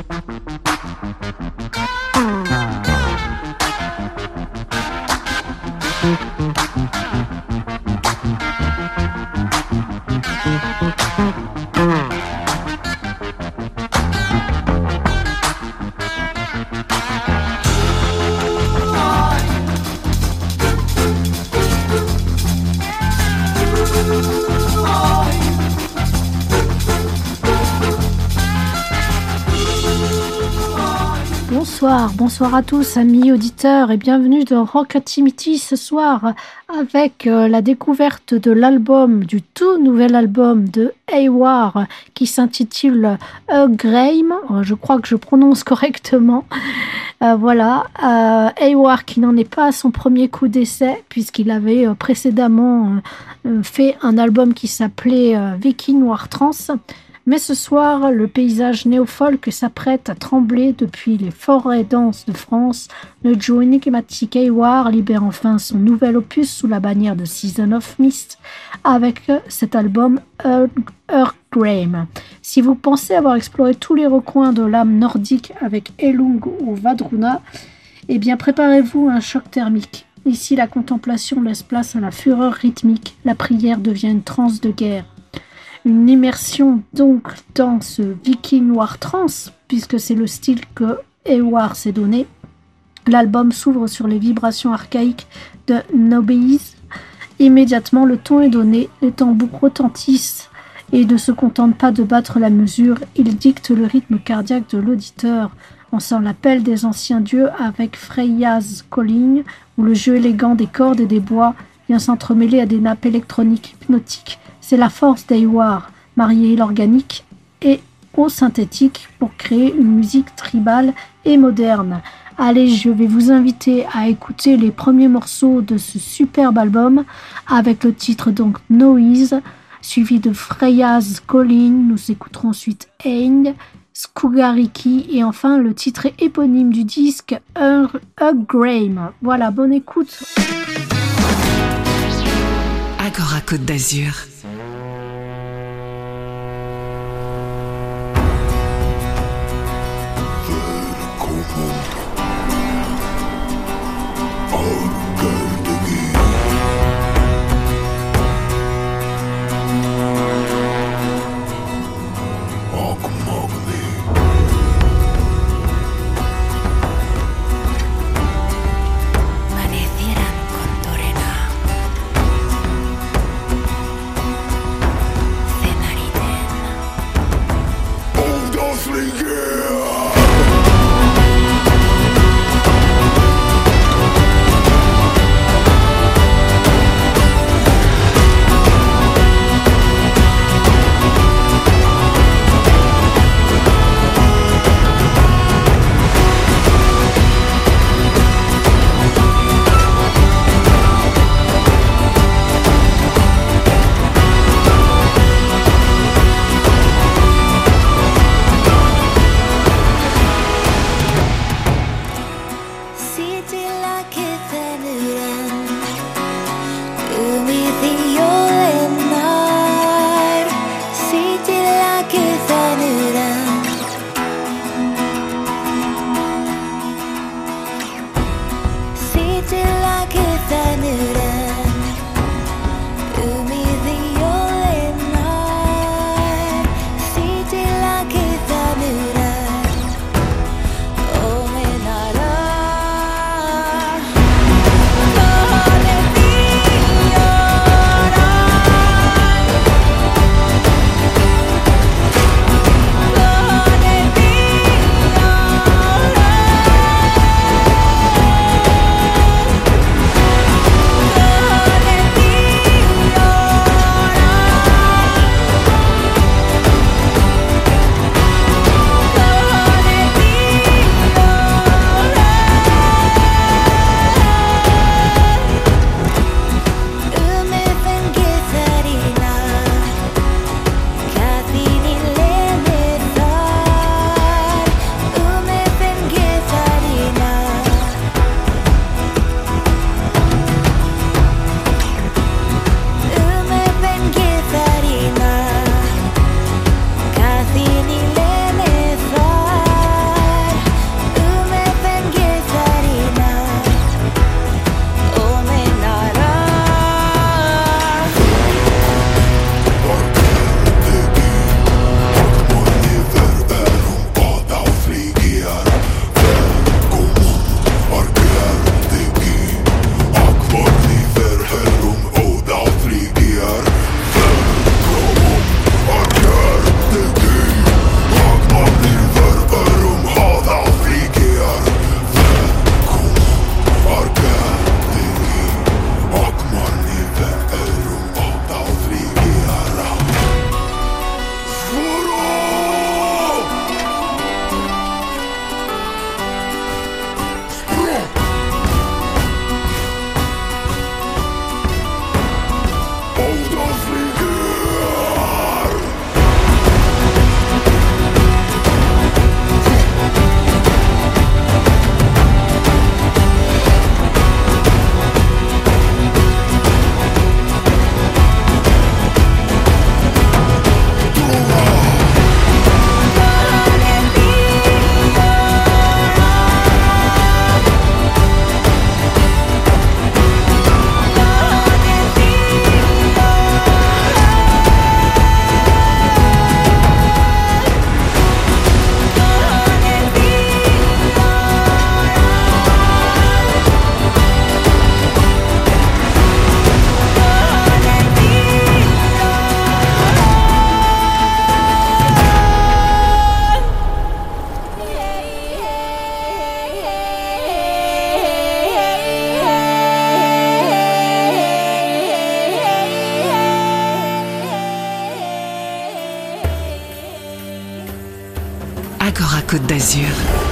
Bonsoir à tous amis auditeurs et bienvenue dans Rock Activity ce soir avec la découverte de l'album, du tout nouvel album de Hayward qui s'intitule A Grime, je crois que je prononce correctement. Hayward qui n'en est pas à son premier coup d'essai puisqu'il avait précédemment fait un album qui s'appelait Viking War Trans. Mais ce soir, le paysage néo-folk s'apprête à trembler depuis les forêts denses de France. Le duo énigmatique Hayward libère enfin son nouvel opus sous la bannière de Season of Mist avec cet album Earth Grime. Si vous pensez avoir exploré tous les recoins de l'âme nordique avec Elung ou Vadruna, eh bien préparez-vous à un choc thermique. Ici, la contemplation laisse place à la fureur rythmique. La prière devient une transe de guerre. Une immersion donc dans ce Viking War Trans, puisque c'est le style que Hayward s'est donné. L'album s'ouvre sur les vibrations archaïques de Nobeis. Immédiatement, le ton est donné, les tambours retentissent et ne se contentent pas de battre la mesure, ils dictent le rythme cardiaque de l'auditeur. On sent l'appel des anciens dieux avec Freya's Calling, où le jeu élégant des cordes et des bois vient s'entremêler à des nappes électroniques hypnotiques. C'est la force d'Hayward, marier l'organique et au synthétique pour créer une musique tribale et moderne. Allez, je vais vous inviter à écouter les premiers morceaux de ce superbe album avec le titre donc Noise, suivi de Freya's Calling. Nous écouterons ensuite Aang, Skugariki et enfin le titre éponyme du disque A Grime. Voilà, bonne écoute. Agora Côte d'Azur. Agora Côte d'Azur.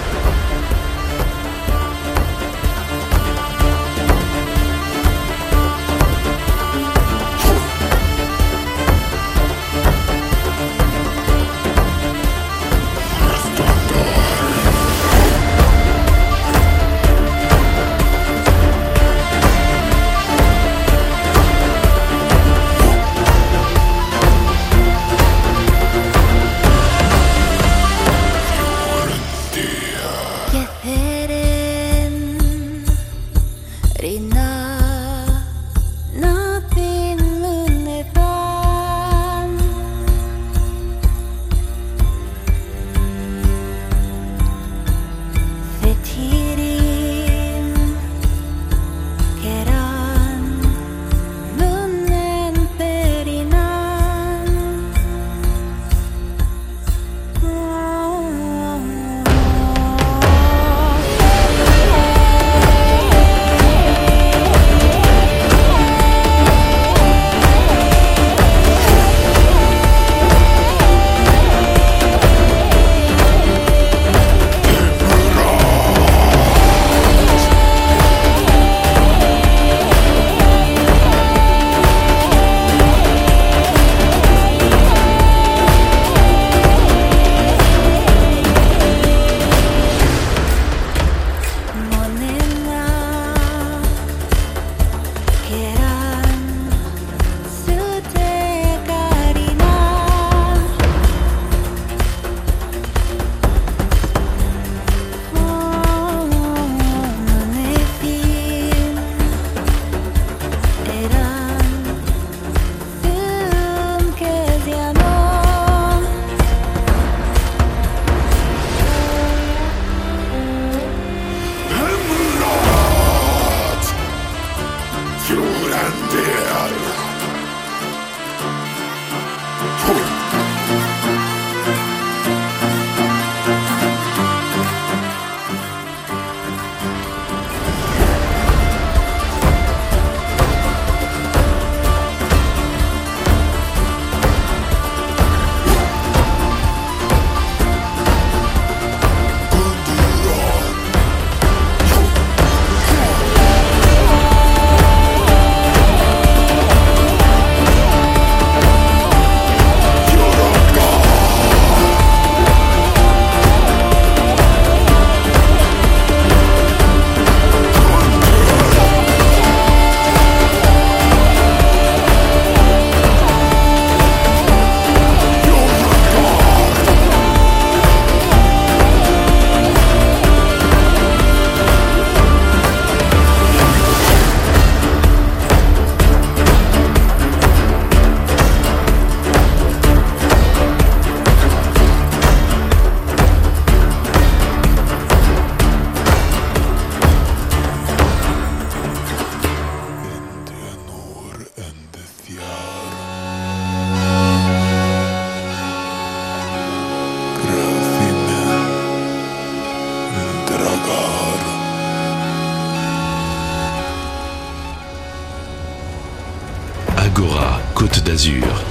Agora Côte d'Azur.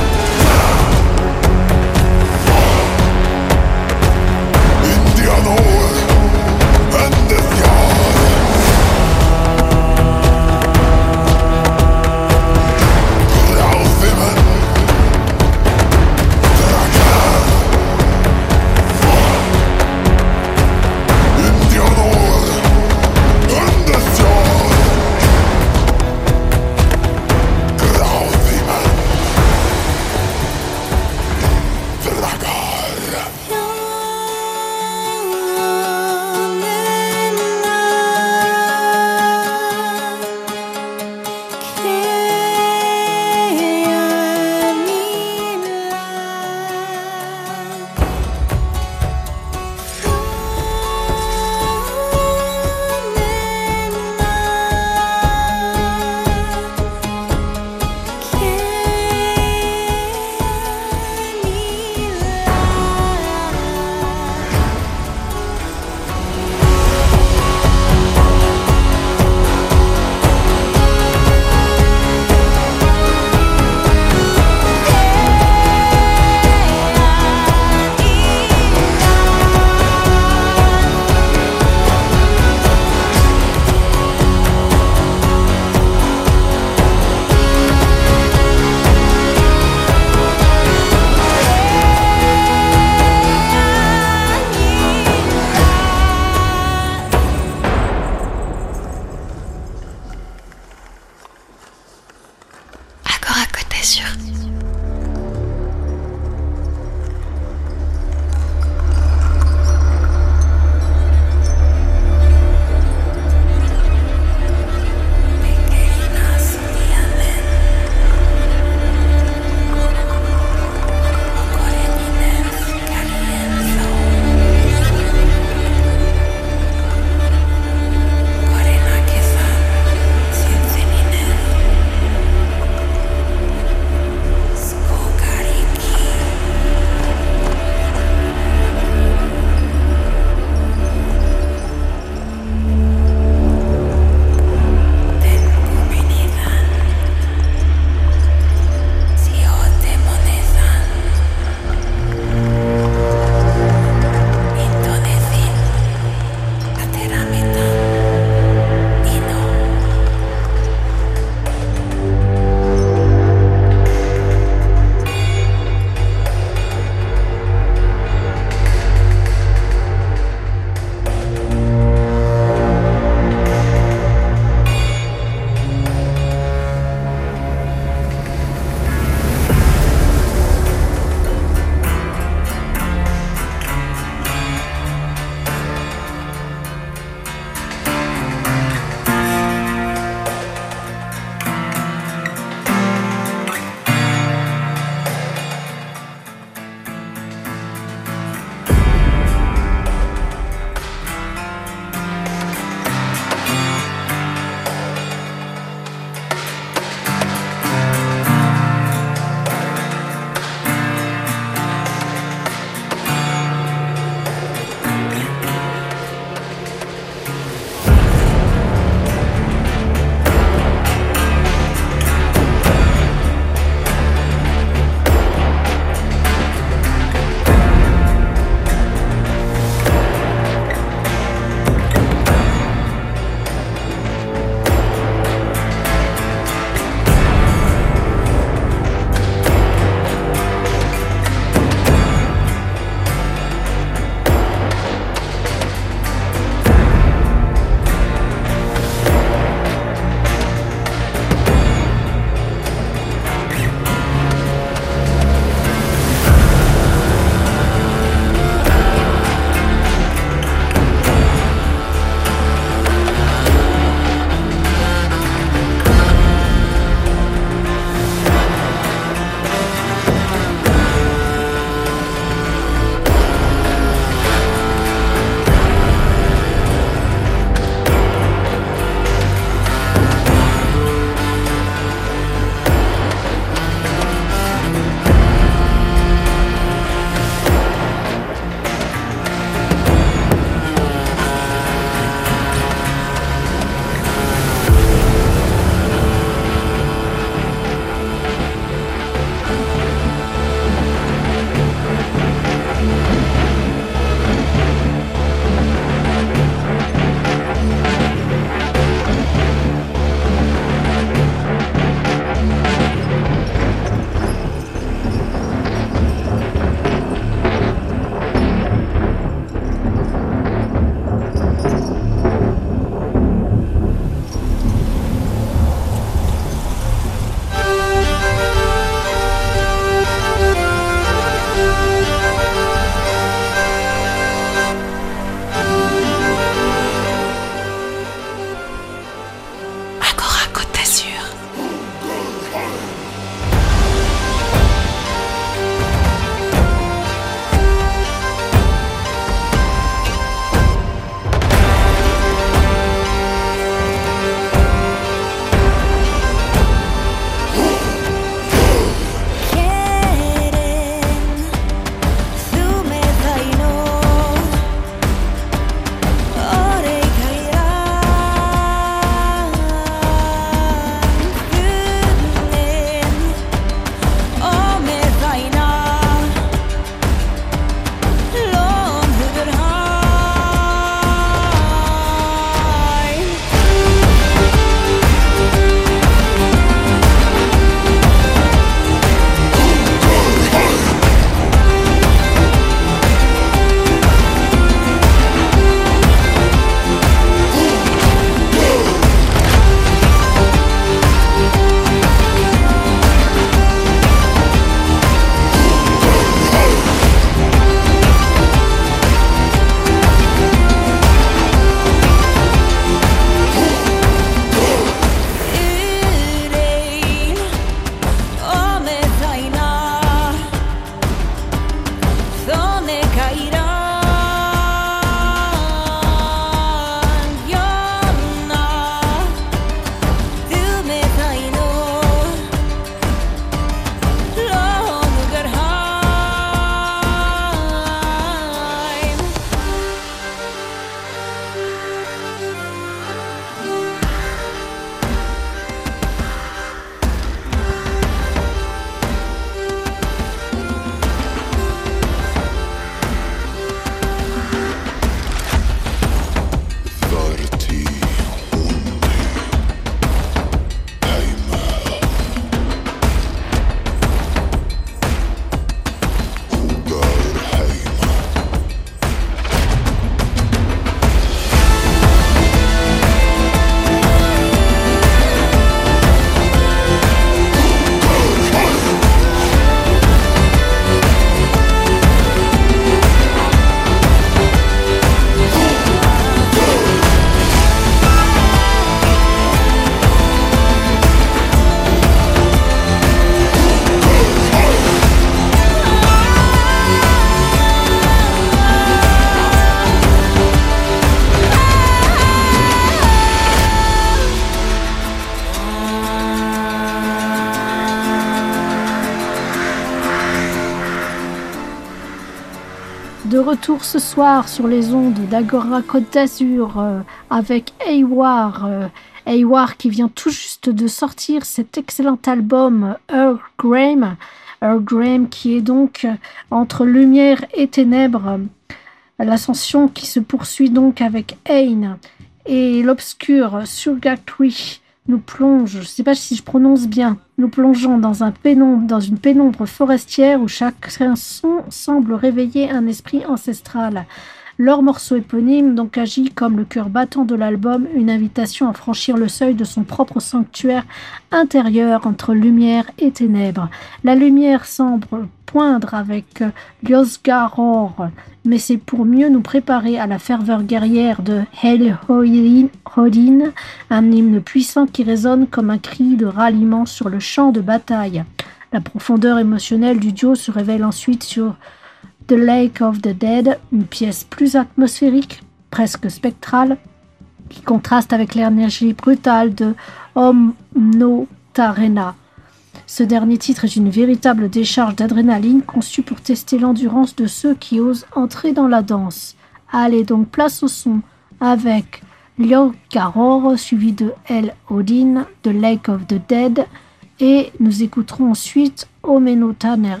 De retour ce soir sur les ondes d'Agora Côte d'Azur avec Hayward. Hayward qui vient tout juste de sortir cet excellent album Earl Graham. Earl Graham qui est donc entre lumière et ténèbres. L'ascension qui se poursuit donc avec Ain et l'obscur Surgatory nous plonge, je ne sais pas si je prononce bien, nous plongeons dans une pénombre forestière où chaque son semble réveiller un esprit ancestral. Leur morceau éponyme donc agit comme le cœur battant de l'album, une invitation à franchir le seuil de son propre sanctuaire intérieur entre lumière et ténèbres. La lumière semble poindre avec Ljósgarður, mais c'est pour mieux nous préparer à la ferveur guerrière de Helhodin, un hymne puissant qui résonne comme un cri de ralliement sur le champ de bataille. La profondeur émotionnelle du duo se révèle ensuite sur The Lake of the Dead, une pièce plus atmosphérique, presque spectrale, qui contraste avec l'énergie brutale de Omnotarena. Ce dernier titre est une véritable décharge d'adrénaline conçue pour tester l'endurance de ceux qui osent entrer dans la danse. Allez donc place au son avec Ljósgarður suivi de Helhodin, The Lake of the Dead, et nous écouterons ensuite Omnotarena.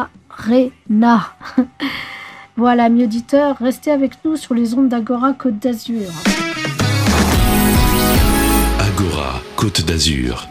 Voilà, amis auditeurs, restez avec nous sur les ondes d'Agora Côte d'Azur. Agora Côte d'Azur.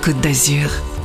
Côte d'Azur.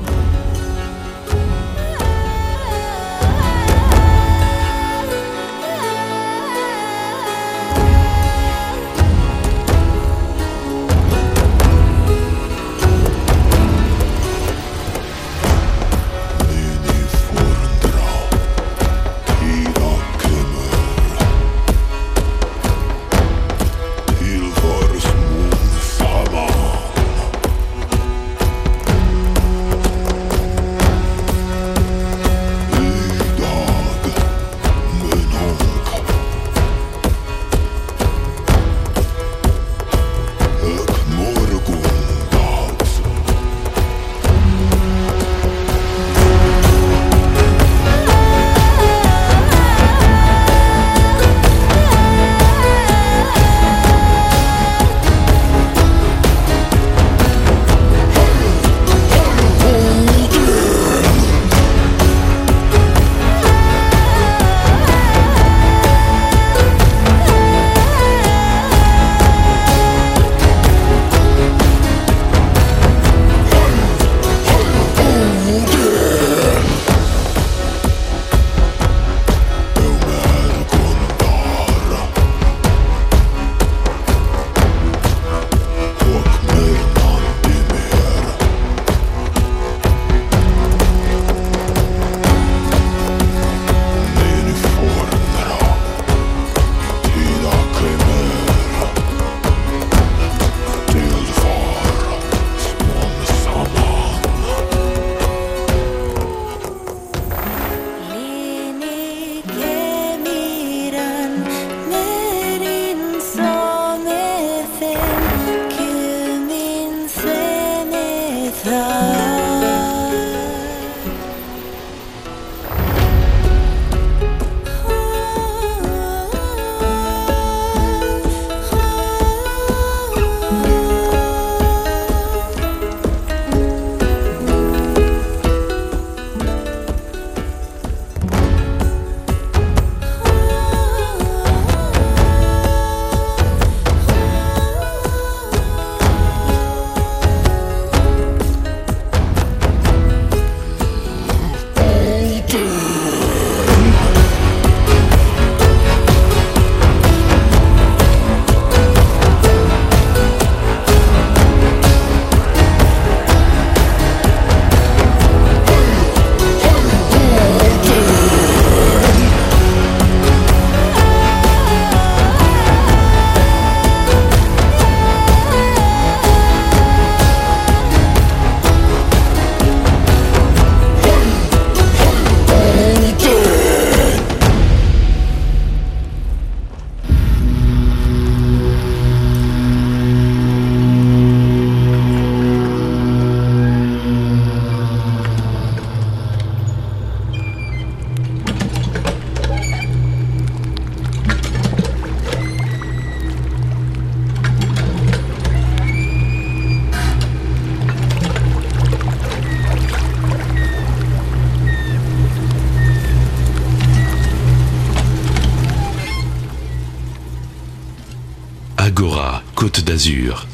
Agora, Côte d'Azur.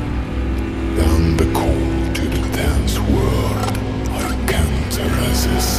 And the call to the dance world, I can't resist.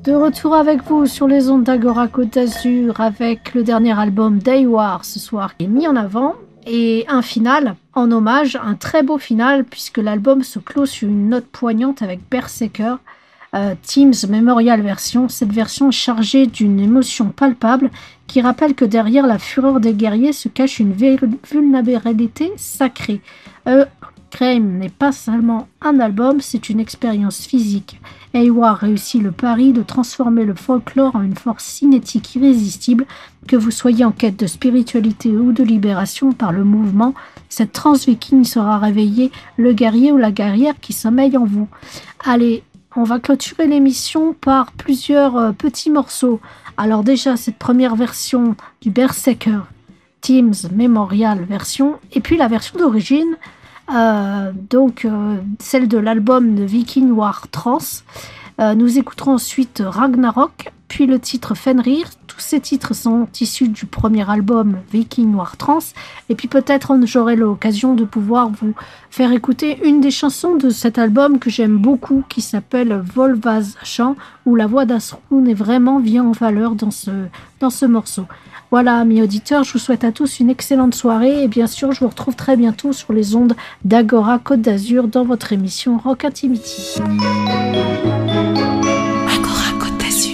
De retour avec vous sur les ondes d'Agora Côte d'Azur avec le dernier album d'Aywar ce soir qui est mis en avant et un final en hommage, un très beau final puisque l'album se clôt sur une note poignante avec Berserker, Teams Memorial Version. Cette version est chargée d'une émotion palpable qui rappelle que derrière la fureur des guerriers se cache une vulnérabilité sacrée. Crime n'est pas seulement un album, c'est une expérience physique. Aywar réussit le pari de transformer le folklore en une force cinétique irrésistible. Que vous soyez en quête de spiritualité ou de libération par le mouvement, cette trans-viking sera réveillée le guerrier ou la guerrière qui sommeille en vous. Allez, on va clôturer l'émission par plusieurs petits morceaux. Alors déjà, cette première version du Berserker, Teams Memorial version, et puis la version d'origine, celle de l'album de Viking War Trans. Nous écouterons ensuite Ragnarok, puis le titre Fenrir. Tous ces titres sont issus du premier album Viking War Trans. Et puis peut-être j'aurai l'occasion de pouvoir vous faire écouter une des chansons de cet album que j'aime beaucoup, qui s'appelle Volvaz Chant, où la voix d'Asrun est vraiment vient en valeur dans ce morceau. Voilà, amis auditeurs, je vous souhaite à tous une excellente soirée et bien sûr, je vous retrouve très bientôt sur les ondes d'Agora Côte d'Azur dans votre émission Rock Intimity. Agora Côte d'Azur.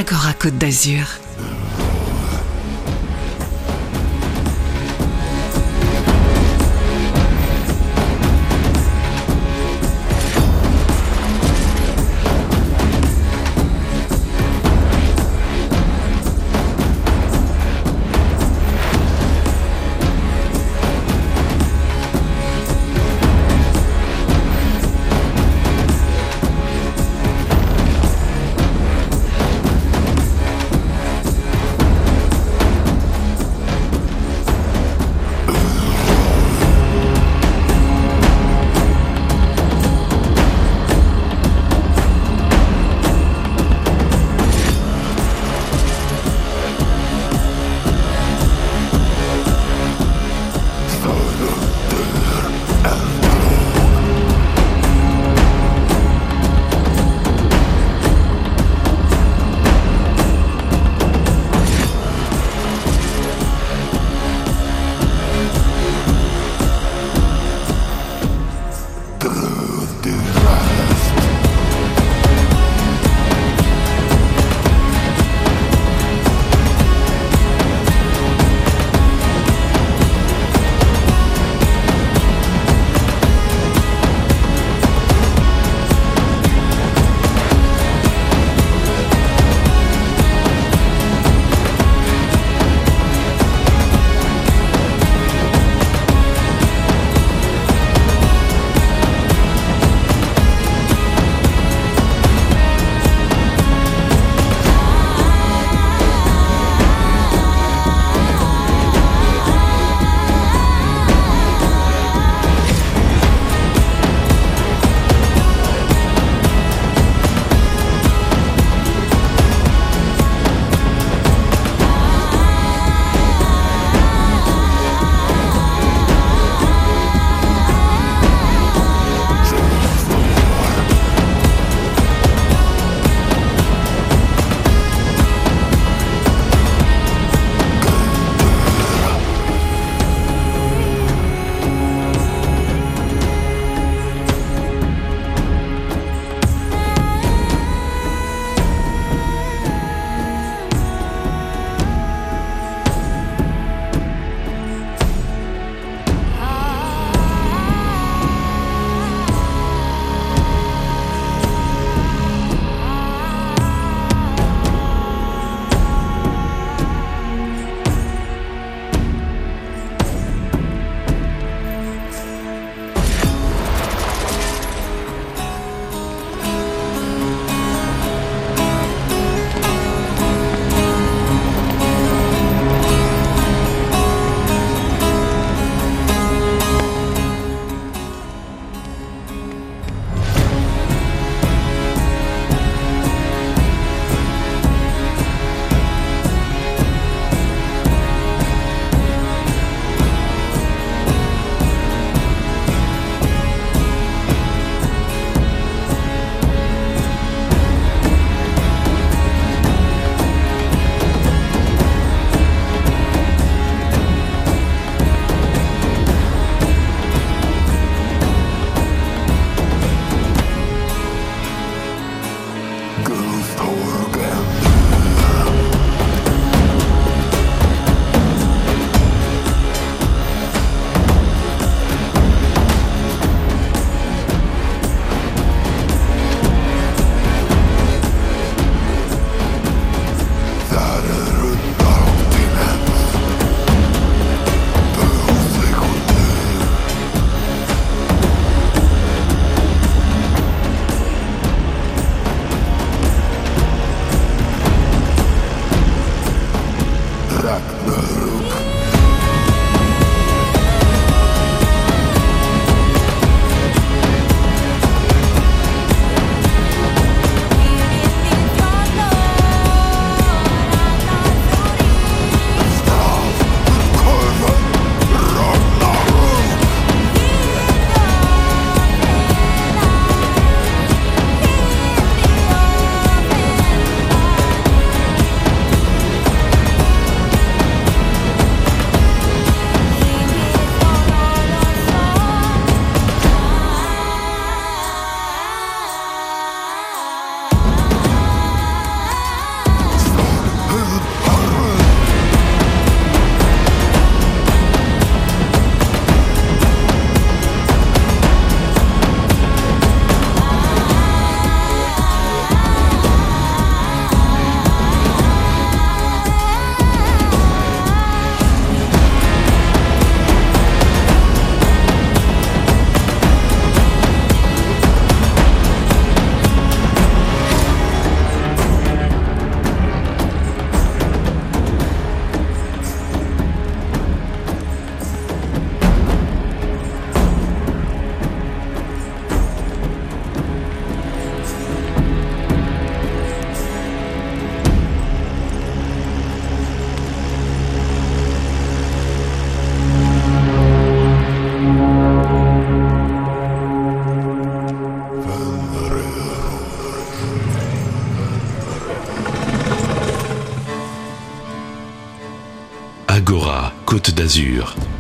Agora Côte d'Azur. Côte d'Azur.